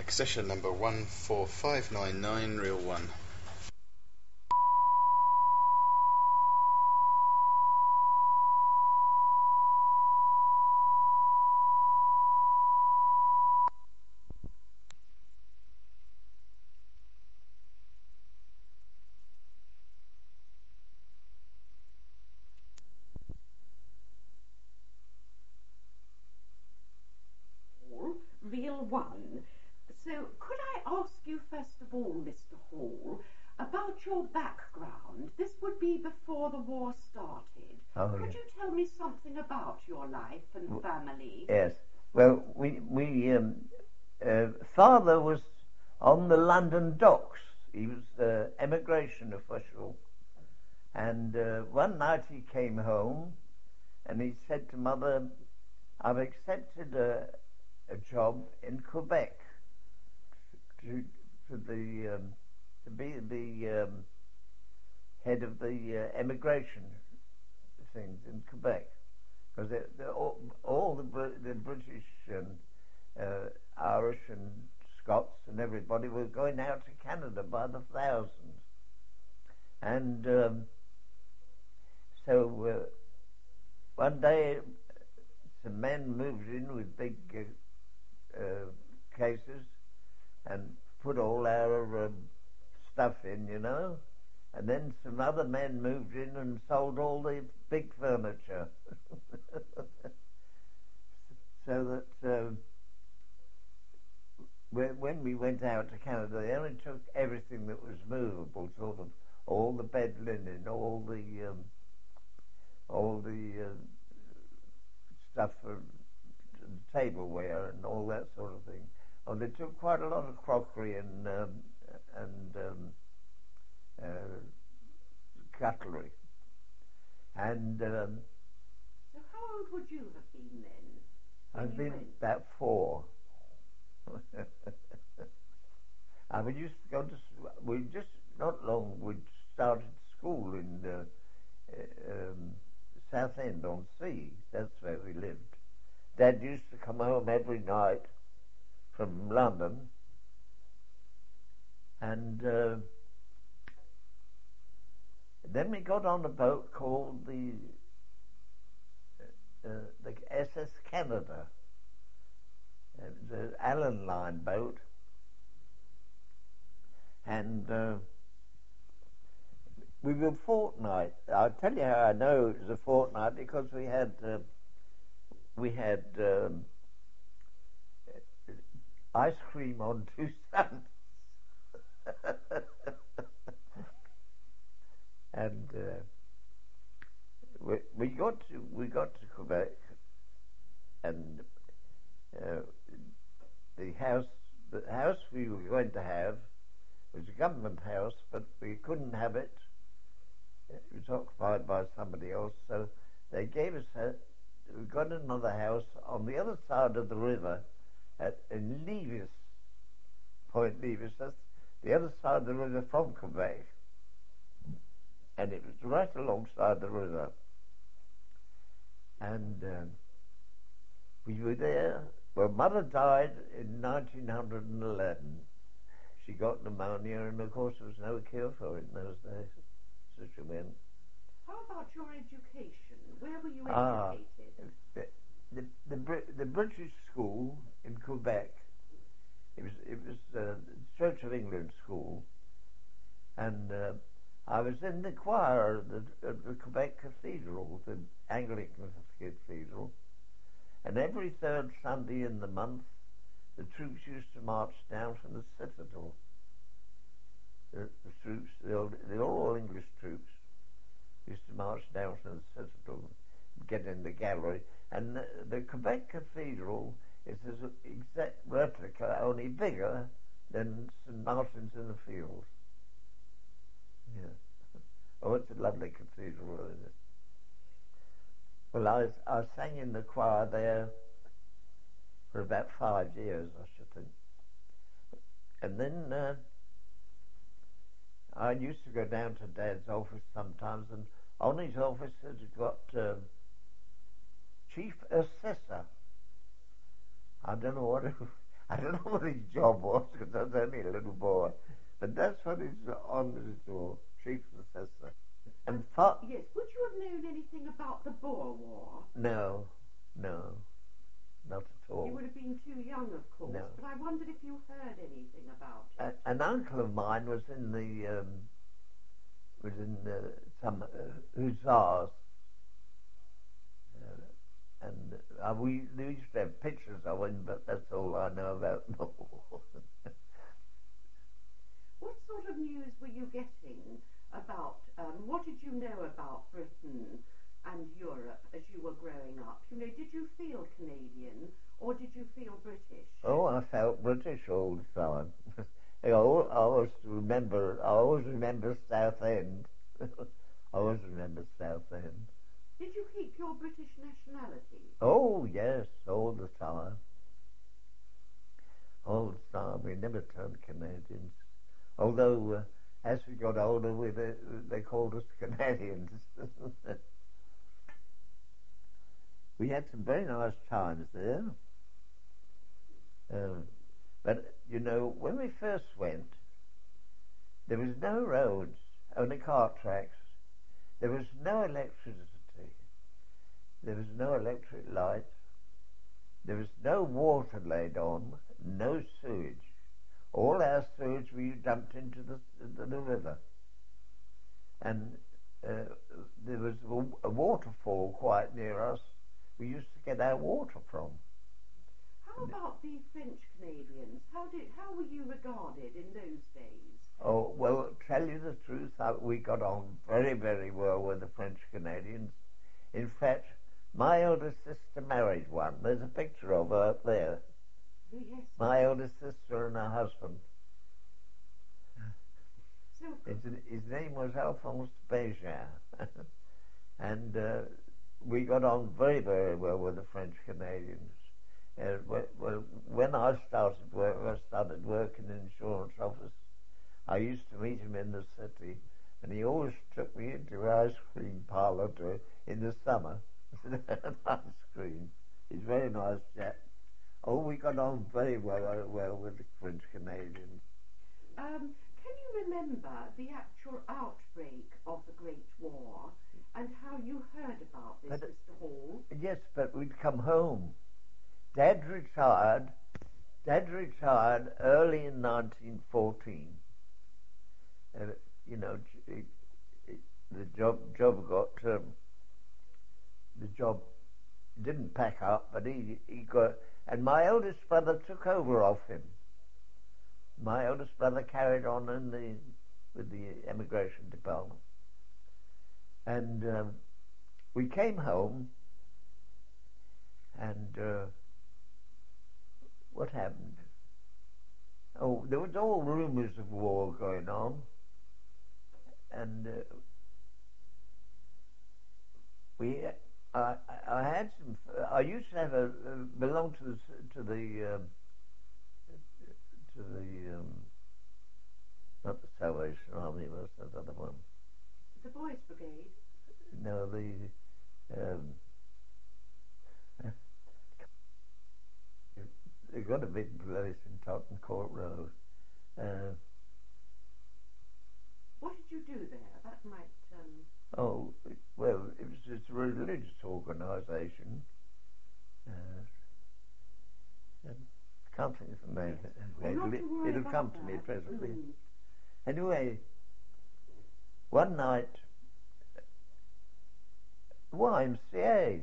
Accession number 14599, reel 1. Reel 1. So, could I ask you first of all, Mr. Hall, about your background? This would be before the war started. Could you tell me something about your life and family? Yes. Well, father was on the London docks. He was emigration official. And one night he came home and he said to mother, I've accepted a job in Quebec to be the head of the emigration things in Quebec, because all the British and Irish and Scots and everybody were going out to Canada by the thousands. And so one day some men moved in with big cases and put all our stuff in, and then some other men moved in and sold all the big furniture. So that when we went out to Canada, they only took everything that was movable, sort of all the bed linen, all the stuff for tableware and all that sort of thing. Oh, they took quite a lot of crockery and cutlery. And so how old would you have been then? I've been about 4. And we used to go to. We just not long. We started school in Southend on Sea. That's where we lived. Dad used to come home every night from London, and then we got on a boat called the SS Canada. It was an Allen Line boat, and we were a fortnight. I'll tell you how I know it was a fortnight, because we had ice cream on 2 cents. And we got to Quebec, and the house we were going to have was a government house, but we couldn't have it. It was occupied by somebody else, so they gave us we got another house on the other side of the river in Levis, Point Levis. That's the other side of the river from Quebec, and it was right alongside the river. And we were there. Well, Mother died in 1911. She got pneumonia, and of course there was no cure for it in those days. So she went. How about your education? Where were you educated? The British school in Quebec. It was the Church of England school, and I was in the choir of the Quebec Cathedral, the Anglican Cathedral, and every third Sunday in the month, the troops used to march down from the Citadel. The troops, the all English troops, used to march down from the Citadel and get in the gallery. And the Quebec Cathedral is an exact replica, only bigger than St. Martin's in the Fields. Yeah. Oh, it's a lovely cathedral, isn't it? Well, I sang in the choir there for about 5 years, I should think. And then I used to go down to Dad's office sometimes, and on his office had got Chief Assessor. I don't know I don't know what his job was because I was only a little boy, but that's what his honours for, chief assessor. And yes, would you have known anything about the Boer War? No, not at all. You would have been too young, of course, no. But I wondered if you heard anything about it. An uncle of mine was in some hussars, and we used to have pictures of him, but that's all I know about the war. What sort of news were you getting about, what did you know about Britain and Europe as you were growing up? Did you feel Canadian or did you feel British? Oh, I felt British all the time. I always remember Southend. I always remember Southend. Did you keep your British nationality? Oh, yes, all the time. All the time. We never turned Canadians. Although, as we got older, they called us Canadians. We had some very nice times there. But, when we first went, there was no roads, only cart tracks. There was no electricity. There was no electric light. There was no water laid on, no sewage. All our sewage we dumped into the river. And there was a waterfall quite near us we used to get our water from. How about the French Canadians? How were you regarded in those days? Oh, well, tell you the truth, we got on very, very well with the French Canadians. In fact, my eldest sister married one. There's a picture of her up there. Oh, yes. My eldest sister and her husband. So, his name was Alphonse Béjar. And we got on very, very well with the French Canadians. Well, when I started working in the insurance office. I used to meet him in the city, and he always took me into an ice cream parlour in the summer. Ice cream. He's a very nice chap. Oh, we got on very well with the French Canadians. Can you remember the actual outbreak of the Great War and how you heard about this, Mr. Hall? Yes, but we'd come home. Dad retired early in 1914. The job didn't pack up, but he got, and my eldest brother took over off him. My eldest brother carried on with the emigration department, and we came home, and what happened? Oh, there was all rumours of war going on, and I had some. I used to have belong to the not the Salvation Army, was that other one? The Boys Brigade. No, they got a big place in Tottenham Court Road. What did you do there? That might. Oh, well, it's a religious organisation. I can't think of the name. Yes. It'll come to me presently. Mm. Anyway, one night, YMCA.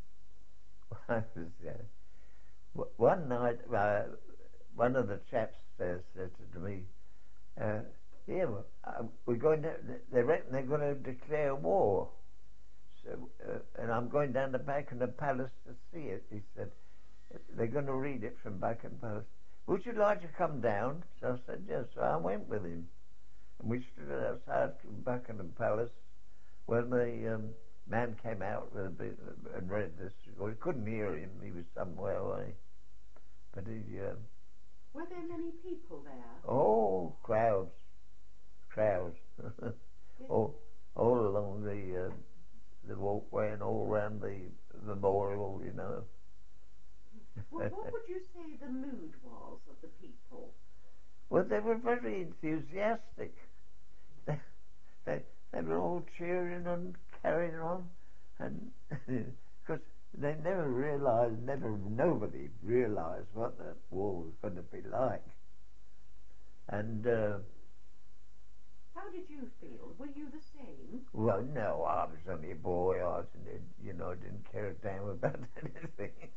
One night, one of the chaps there said to me, "Here, we're going to. They reckon they're going to declare war. So, and I'm going down to Buckingham Palace to see it." He said, "They're going to read it from Buckingham Palace. Would you like to come down?" So I said, "Yes." So I went with him, and we stood outside Buckingham Palace when the man came out with and read this. Well, we couldn't hear him; he was somewhere away. But he. Were there many people there? Oh, crowds. Yes. all along the walkway and all around the memorial, Well, what would you say the mood was of the people? Well, they were very enthusiastic. They, they, they were all cheering and carrying on, and because they nobody realised what the war was going to be like. And how did you feel? Were you the same? Well, no, I was only a boy. I didn't care a damn about anything.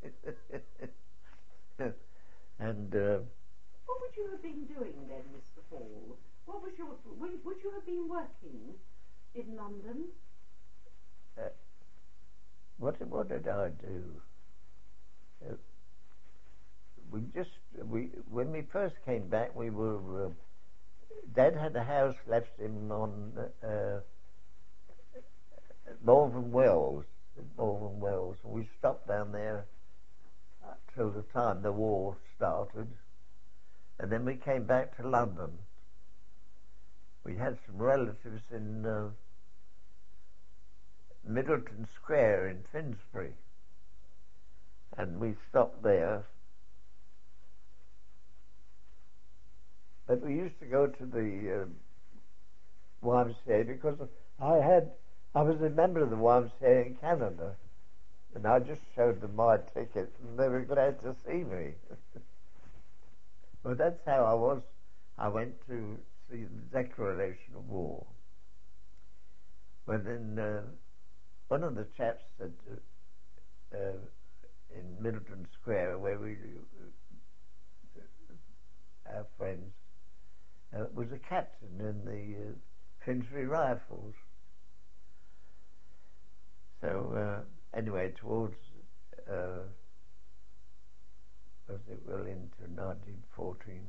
And what would you have been doing then, Mr. Hall? Would you have been working in London? What did I do? When we first came back, we were. Dad had a house left him on Malvern Wells. And we stopped down there till the time the war started, and then we came back to London. We had some relatives in Middleton Square in Finsbury, and we stopped there. But we used to go to the YMCA because I was a member of the YMCA in Canada, and I just showed them my ticket, and they were glad to see me. Well, that's how I was. I went to see the Declaration of War. But then one of the chaps said in Middleton Square, where our friends, was a captain in the Finsbury Rifles. So anyway, towards into 1914,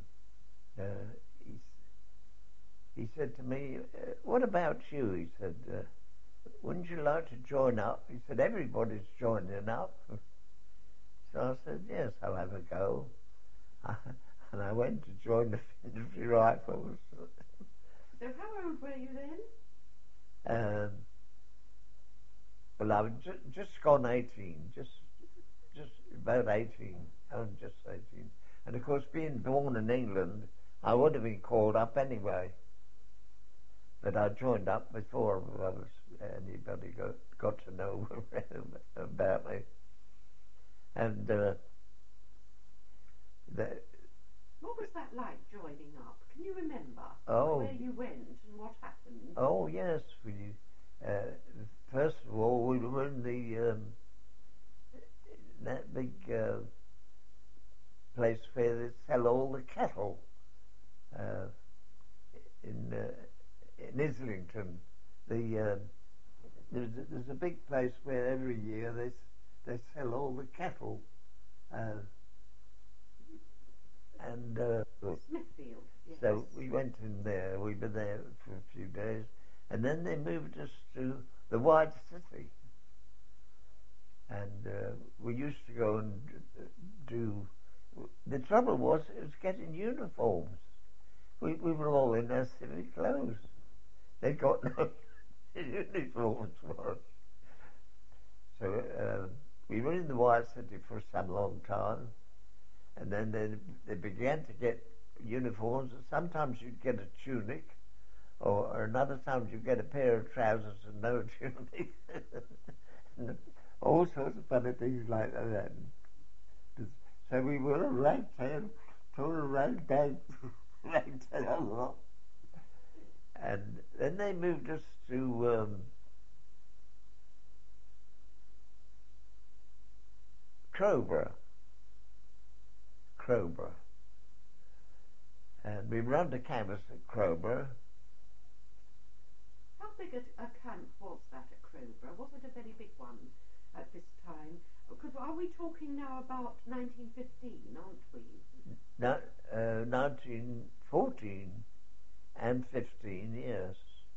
he said to me, "What about you?" He said, "Wouldn't you like to join up?" He said, "Everybody's joining up." So I said, "Yes, I'll have a go." And I went to join the Finsbury Rifles. So how old were you then? Well, I was just gone 18, just about 18. I'm just 18. And of course, being born in England, I would have been called up anyway. But I joined up before anybody got to know about me. And what was that like, joining up? Can you remember where you went and what happened? Oh, yes. First of all, we were in that big place where they sell all the cattle in Islington. There's a big place where every year they sell all the cattle. Smithfield, yes. So we went in there. We were there for a few days, and then they moved us to the White City. And we used to go and do. The trouble was, it was getting uniforms. We were all in our civic clothes. They got no uniforms for us. So we were in the White City for some long time. And then they began to get uniforms. Sometimes you'd get a tunic, or another times you'd get a pair of trousers and no tunic. And all sorts of funny things like that. So we were a ragtail, total ragtag lot. And then they moved us to Crowborough. And we were under canvas at Crowborough. How big a camp was that at Crowborough? Was it a very big one at this time? Because are we talking now about 1915, aren't we? 1914 and 15, yes.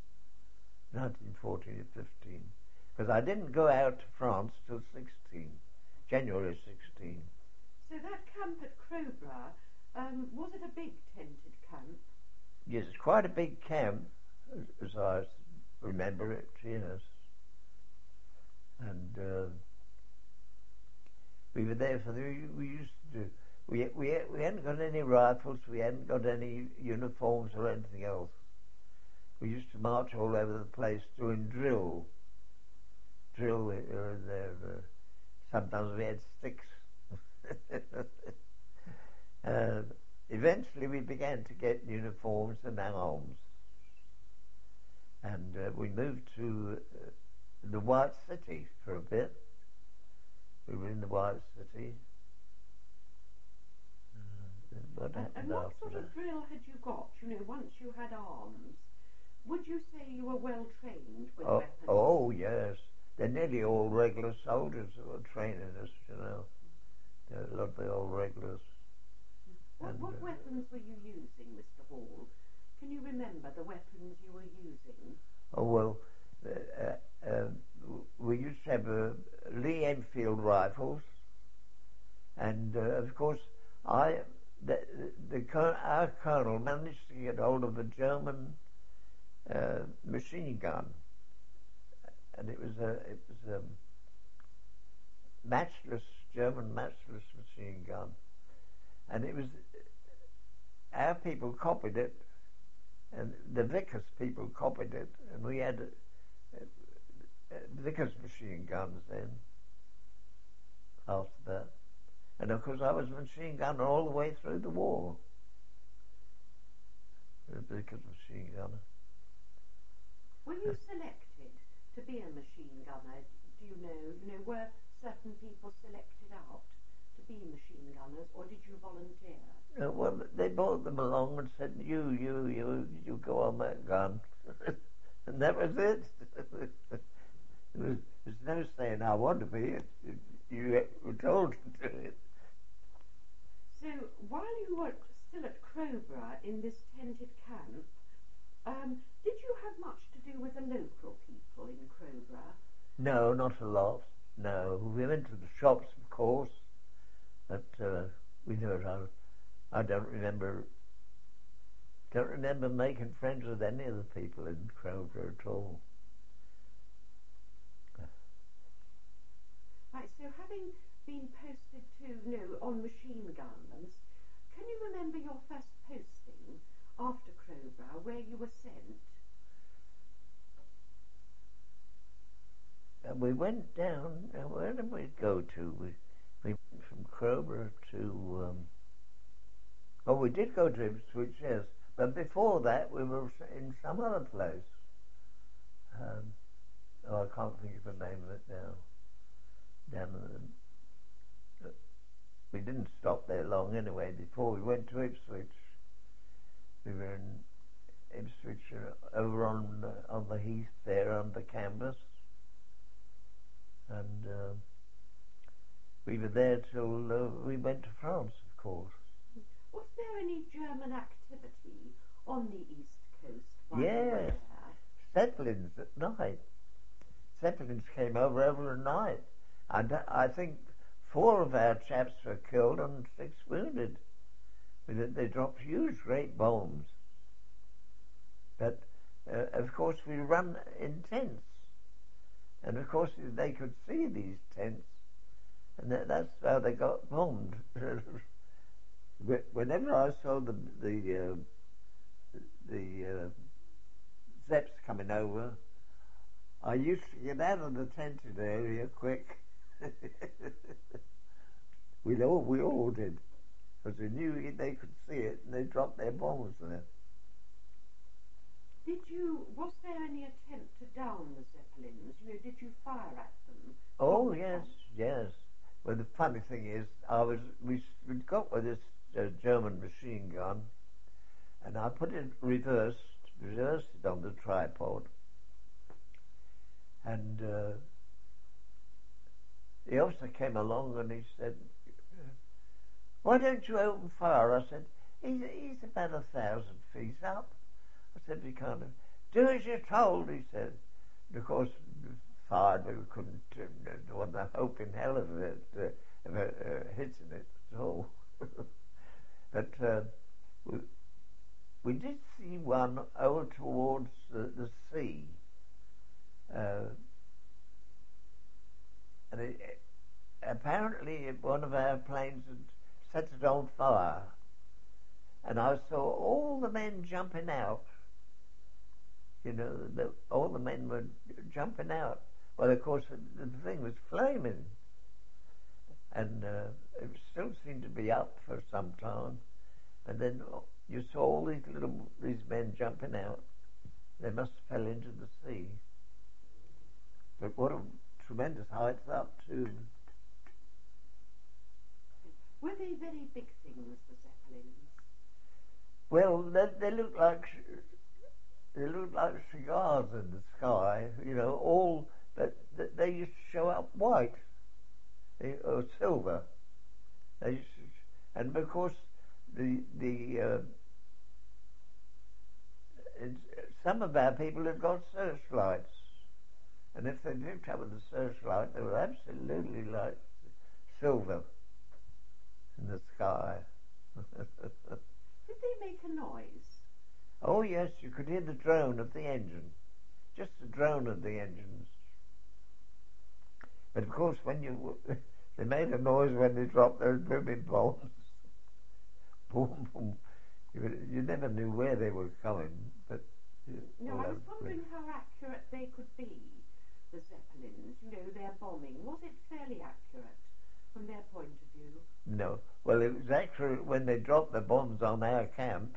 1914 and 15. Because I didn't go out to France till 16, January 16. So that camp at Crowborough, was it a big tented camp? Yes, it's quite a big camp, as I remember it, yes. And We were there for we used to do. We hadn't got any rifles, we hadn't got any uniforms or anything else. We used to march all over the place doing drill here and there. Sometimes we had sticks. Eventually we began to get uniforms and arms. And we moved to the White City for a bit. We were in the White City. What sort of drill had you got? Once you had arms, would you say you were well trained with weapons? Oh, yes. They're nearly all regular soldiers who were training us, A lot of the old regulars. What weapons were you using, Mr. Hall? Can you remember the weapons you were using? Oh, well, we used to have Lee Enfield rifles, and of course, our colonel managed to get hold of a German machine gun, and it was a German matchless machine gun, and it was our people copied it, and the Vickers people copied it, and we had Vickers machine guns then. After that. And of course I was a machine gunner all the way through the war. A Vickers machine gunner. Were you selected to be a machine gunner? Do you know, were certain people selected out to be machine gunners, or did you volunteer? Well, they brought them along and said, you go on that gun. And that was it. There's no saying I want to be it. You were told to do it. So, while you were still at Crowborough in this tented camp, did you have much to do with the local people in Crowborough? No, not a lot. No, we went to the shops, of course, but we never. I don't remember making friends with any of the people in Crowborough at all. Right, so having been posted to, on machine guns, can you remember your first posting after Crowborough, where you were sent? We went down, where did we go to? We went from Crowborough to, we did go to Ipswich, yes, but before that we were in some other place. I can't think of the name of it now. We didn't stop there long anyway. Before we went to Ipswich, we were in Ipswich over on the heath there under canvas, and we were there till we went to France, of course. Was there any German activity on the east coast while yes, you were there? Zeppelins at night. Zeppelins came over at night. I think 4 of our chaps were killed and 6 wounded. They dropped huge, great bombs. But, of course, we run in tents. And, of course, they could see these tents. And that's how they got bombed. Whenever I saw the Zeps coming over, I used to get out of the tented area quick. we all did, because we knew they could see it, and they dropped their bombs there. Was there any attempt to down the Zeppelins? Did you fire at them? Oh, yes. Well, the funny thing is, we got with this German machine gun, and I put it reversed it on the tripod, and the officer came along and he said, "Why don't you open fire?" I said, he's about 1,000 feet up. I said, "We can't do as you're told," he said. And of course, fired, we couldn't, there wasn't a hope in hell of hitting it at all. But we did see one over towards the sea. And apparently it airplanes and set it on fire. And I saw all the men jumping out. You know, all the men were jumping out. Well, of course, the thing was flaming. And it still seemed to be up for some time. And then you saw all these men jumping out. They must have fell into the sea. But what a tremendous heights up, too. Were they very big things, the Zeppelins? Well, they looked like cigars in the sky. You know, all that they used to show up white or silver. And of course, some of our people had got searchlights, and if they picked up with the searchlight, they were absolutely like silver in the sky. Did they make a noise? Oh yes, you could hear the drone of the engine, just the drone of the engines. But of course, they made a noise when they dropped those booming bombs. Boom, boom. You never knew where they were coming. But no, I was wondering how accurate they could be, the Zeppelins. You know, their bombing. Was it fairly accurate from their point of view? No. Well, it was accurate when they dropped the bombs on our camp.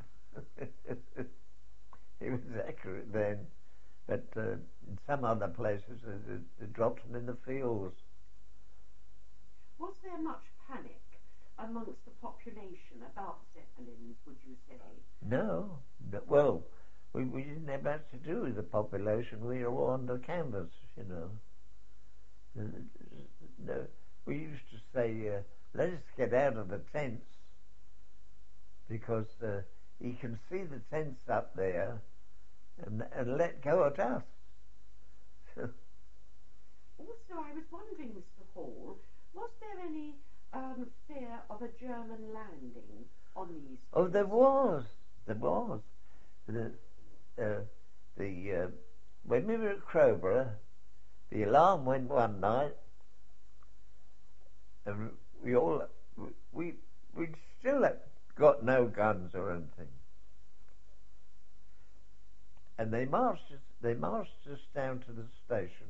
It was accurate then. But in some other places, they dropped them in the fields. Was there much panic amongst the population about Zeppelins, would you say? No. Well, we didn't have much to do with the population. We were all under canvas, you know. No, we used to say, let us get out of the tents, because you can see the tents up there, and let go at us. Also, I was wondering, Mr. Hall, was there any fear of a German landing on these? Oh, there was. There was. When we were at Crowborough, the alarm went one night, and we still got no guns or anything, and they marched us down to the station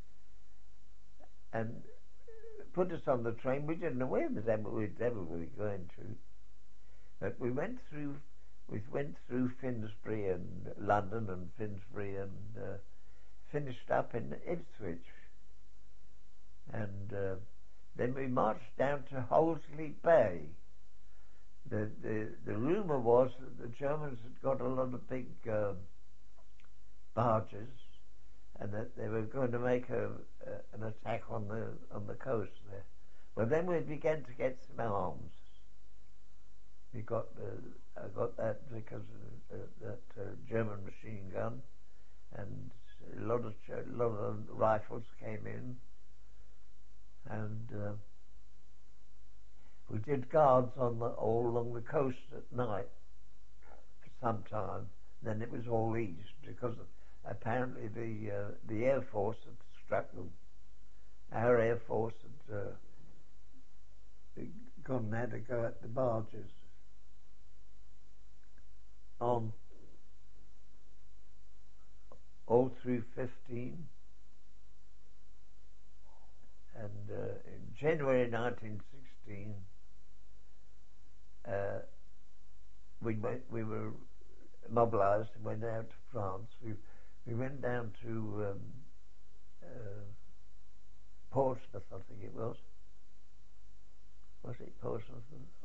and put us on the train. We didn't know where the devil we were going to, but we went through Finsbury and London and Finsbury and finished up in Ipswich, and then we marched down to Hollesley Bay. The rumour was that the Germans had got a lot of big barges, and that they were going to make an attack on the coast there. Well, then we began to get some arms. I got that because of that German machine gun, and a lot of rifles came in, and we did guards all along the coast at night for some time. Then it was all east, because apparently the Air Force had struck them. Our Air Force had gone there to go at the barges on all through 15, and in January 1916 we were mobilised and went out to France. We went down to Portsmouth, I think it was. Was it Portsmouth?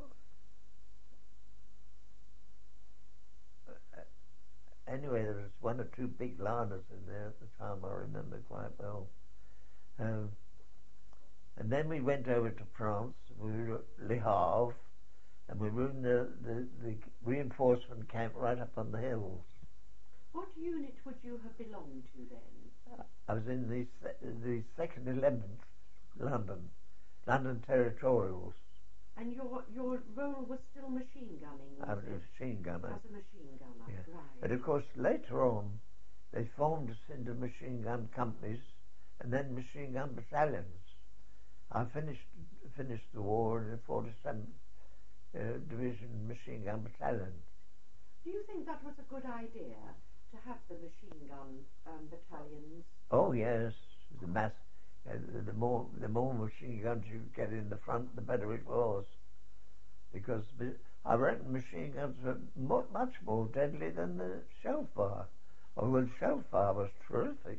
Anyway, there was one or two big liners in there at the time, I remember quite well. And then we went over to France. We were at Le Havre, and we were in the reinforcement camp right up on the hills. What unit would you have belonged to then? I was in the 2nd 11th London Territorials. And your role was still machine gunning? I was a machine gunner. As a machine gunner, yeah. Right. But of course, later on, they formed us into machine gun companies and then machine gun battalions. I finished finished the war in the 47th Division Machine Gun Battalion. Do you think that was a good idea to have the machine gun battalions? Oh yes, the more machine guns you get in the front, the better it was, because I reckon machine guns were much more deadly than the shell fire. Although shell fire was terrific.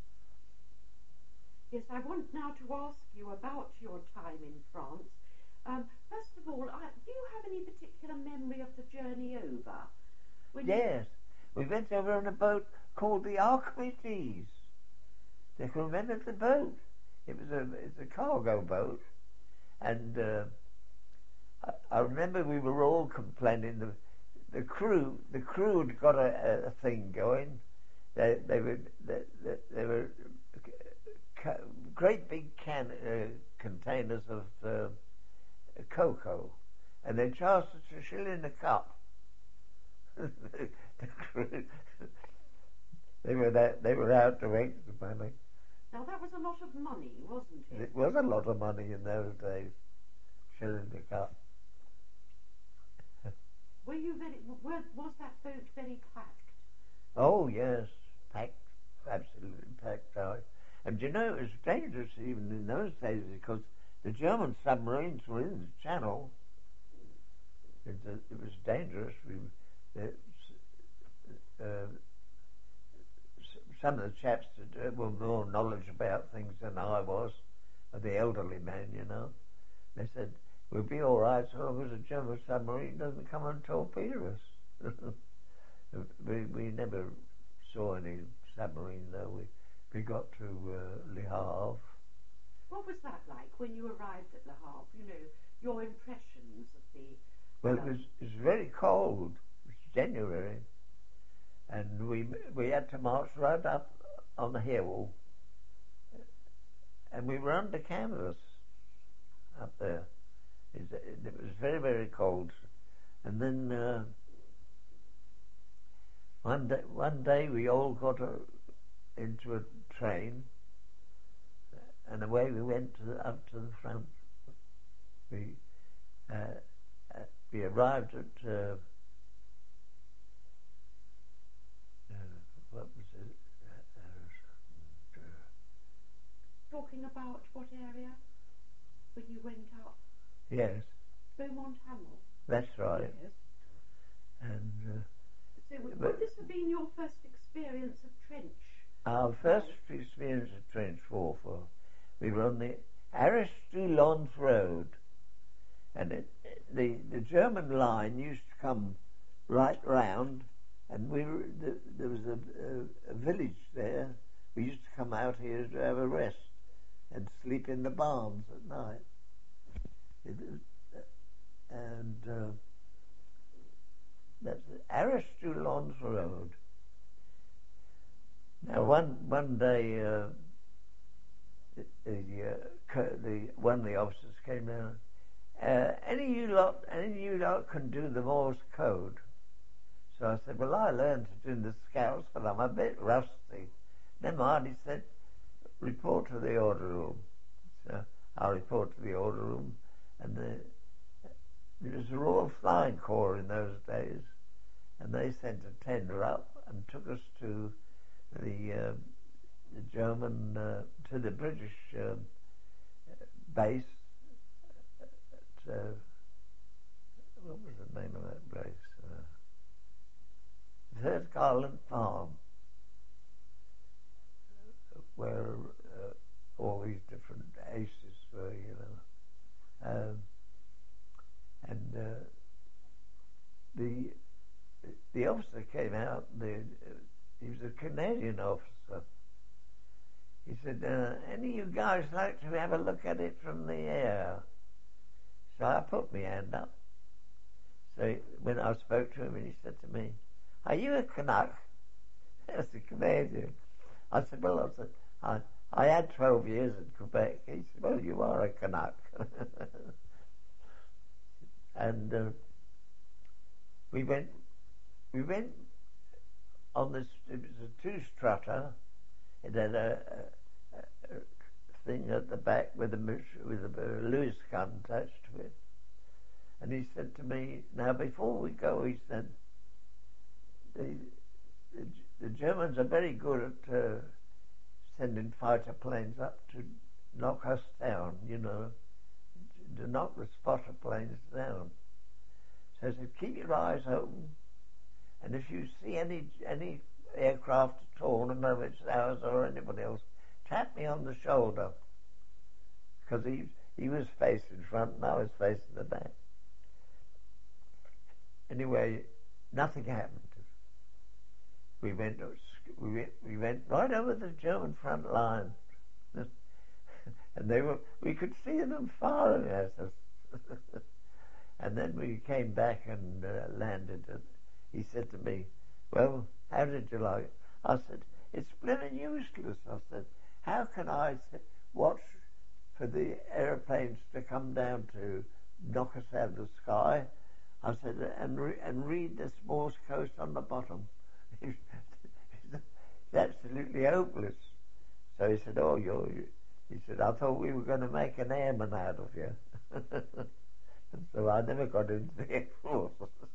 Yes, I want now to ask you about your time in France. First of all, do you have any particular memory of the journey over? Yes, we went over on a boat called the Archimedes. They can remember the boat. It's a cargo boat, and I remember we were all complaining. The crew had got a thing going. They were great big containers of cocoa, and they charged us $1 a cup. The crew, they were out to make the money. Now that was a lot of money, wasn't it? It was a lot of money in those days, $1 a cup. Was that boat very packed? Oh yes, packed, absolutely packed out. And you know, it was dangerous even in those days because the German submarines were in the channel. It was dangerous. Some of the chaps that were more knowledgeable about things than I was, the elderly man, you know, they said, we'll be all right so long as a German submarine doesn't come and torpedo us. we never saw any submarine, though. We got to Le Havre. What was that like when you arrived at Le Havre? You know, your impressions of the... Well, it was very cold. It was January. And we had to march right up on the hill. And we were under canvas up there. It was very, very cold. And then one day we all got into a train, and away we went up to the front. We arrived at what was it? Talking about what area when you went up? Yes. Beaumont Hamel. That's right. Yes. And so would this have been your first experience of trench? Our first experience of trench warfare. We were on the Arras-Toulon road, and the German line used to come right round, and there was a village there. We used to come out here to have a rest and sleep in the barns at night. That's Arras-Toulon road. Now, one day, one of the officers came down. Any of you lot can do the Morse code. So I said, well, I learned it in the Scouts, but I'm a bit rusty. Never mind, he said, report to the order room. So I report to the order room, and there was a Royal Flying Corps in those days, and they sent a tender up and took us to the German, to the British base at, what was the name of that place? Third Garland Farm, where all these different aces were, you know. And the officer came out, he was a Canadian officer. He said, any of you guys like to have a look at it from the air? So I put my hand up. So when I spoke to him, and he said to me, are you a Canuck? I was a Canadian. I said, well, I had 12 years in Quebec. He said, well, you are a Canuck. And we went on this, it was a two-strutter. It had a thing at the back with a Lewis gun attached to it. And he said to me, now before we go, he said, the Germans are very good at sending fighter planes up to knock us down, to knock the spotter planes down. So he said, keep your eyes open, and if you see any aircraft at all, no matter if it's ours or anybody else, tap me on the shoulder. Because he was facing front and I was facing the back. Anyway, nothing happened. We went right over the German front line, and we could see them firing at us. And then we came back and landed. And he said to me, "Well, how did you like it?" I said, "It's blooming useless." I said, "How can I watch for the aeroplanes to come down to knock us out of the sky?" I said, and read this Morse code on the bottom. It's absolutely hopeless. So he said, he said, "I thought we were going to make an airman out of you." And so I never got into the Air Force.